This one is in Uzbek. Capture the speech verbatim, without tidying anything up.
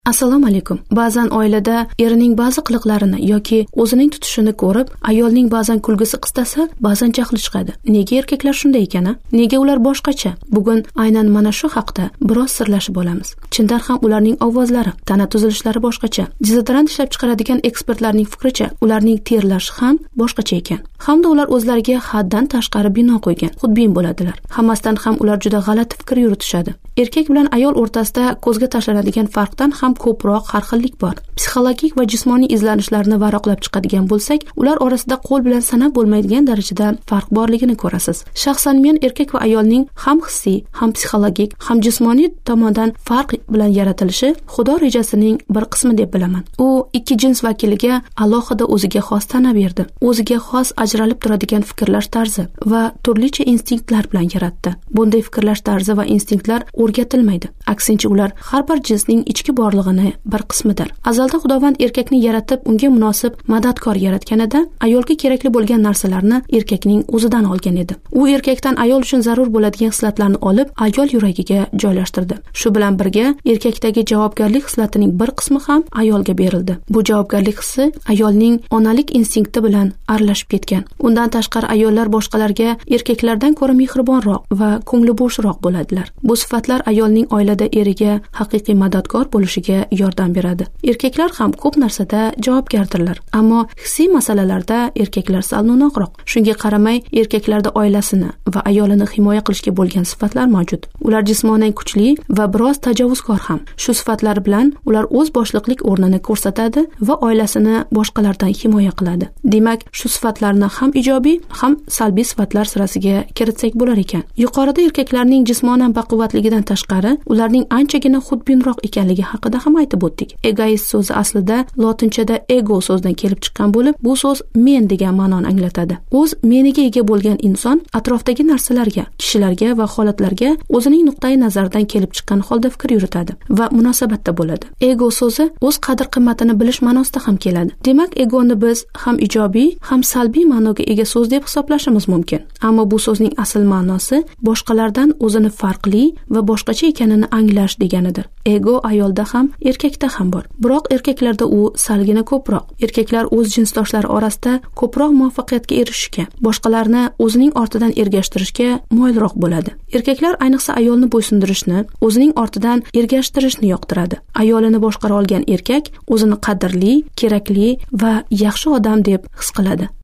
Assalomu alaykum. Ba'zan oilada erining ba'zi qiliqlarini yoki o'zining tutishini ko'rib, ayolning ba'zan kulgisi qistasa, ba'zan jahli chiqadi. Nega erkaklar shunday ekan? Nega ular boshqacha? Bugun aynan mana shu haqda biroz sirlashib olamiz. Chindan ham ularning ovozlari, tana tuzilishlari boshqacha. Dezodorant ishlab chiqaradigan ekspertlarning fikricha, ularning terlashi ham boshqacha ekan. Hamda ular o'zlariga haddan tashqari bino qo'ygan, xudbin bo'ladilar. Hammasidan ham ular juda g'alati fikr yuritishadi. Erkak bilan ayol o'rtasida ko'zga tashlanadigan farqdan ham ko'proq har xillik bor. Psixologik va jismoniy izlanishlarni varaqlab chiqadigan bo'lsak, ular orasida qo'l bilan sanab bo'lmaydigan darajada farq borligini ko'rasiz. Shaxsan men erkak va ayolning ham hissiy, ham psixologik, ham jismoniy tomondan farq bilan yaratilishi Xudo rejasining bir qismi deb bilaman. U ikki jins vakiliga alohida o'ziga xos tana berdi. O'ziga xos ajralib turadigan fikrlash tarzi va turlicha instinktlar bilan yaratdi. Bunday fikrlash tarzi va instinktlar o'rgatilmaydi. Aksincha, ular har bir jinsning ichki borlig'ini bir qismidir. Azalda Xudovand erkakni yaratib, unga munosib madadkor yaratganida ayolga kerakli bo'lgan narsalarni erkakning o'zidan olgan edi. U erkakdan ayol uchun zarur bo'ladigan hislatlarni olib, ayol yuragiga joylashtirdi. Shu bilan birga erkakdagi javobgarlik hislatining bir qismi ham ayolga berildi. Bu javobgarlik hissi ayolning onalik instinkti bilan aralashib ketgan. Undan tashqari ayollar boshqalarga erkaklardan ko'ra mehribonroq va ko'ngli bo'shroq bo'ladilar. Bu sifatlar ayolning oilada eriga haqiqiy madadkor bo'lishiga yordam beradi. Erkaklar ham ko'p narsada javobgardirlar, ammo hissiy masalalarda erkaklar sal no'noqroq. Shunga qaramay, erkaklarda oilasini va ayolini himoya qilishga bo'lgan sifatlar mavjud. Ular jismonan kuchli va biroz tajovuzkor ham. Shu sifatlar bilan ular o'z boshliqlik o'rnini ko'rsatadi va oilasini boshqalardan himoya qiladi. Demak, shu sifatlarni ham ijobiy, ham salbiy sifatlar sirasiga kiritsak bo'lar ekan. Yuqorida erkaklarning jismonan baquvvatligidan tashqari, ularning anchagina xudbinroq ekanligi haqida ham aytib o'tdik. Egoist so'zi aslida lotinchada ego so'zdan kelib chiqqan bo'lib, bu so'z men degan ma'noni anglatadi. O'z meniga ega bo'lgan inson atrofdagi narsalarga, kishilarga va holatlarga o'zining nuqtai nazaridan kelib chiqqan holda fikr yuritadi va munosabatda bo'ladi. Ego so'zi o'z qadr-qimmatini bilish ma'nosida ham keladi. Demak, egoni biz ham ijobiy, ham salbiy ma'noga ega so'z deb hisoblashimiz mumkin. Ammo bu so'zning asl ma'nosi boshqalardan o'zini farqli va boshqacha ekanini anglash deganidir. Ego ayolda ham, erkakda ham bor. Biroq erkaklarda u salgina ko'proq. Erkaklar o'z jinsdoshlari orasida ko'proq muvaffaqiyatga erishishga, boshqalarni o'zining ortidan ergashtirishga moyilroq bo'ladi. Erkaklar ayniqsa ayolni bo'ysundirishni, o'zining ortidan ergashtirishni yoqtiradi. Ayolini boshqara olgan erkak o'zini qadrli, kerakli va yaxshi odam deb his qiladi.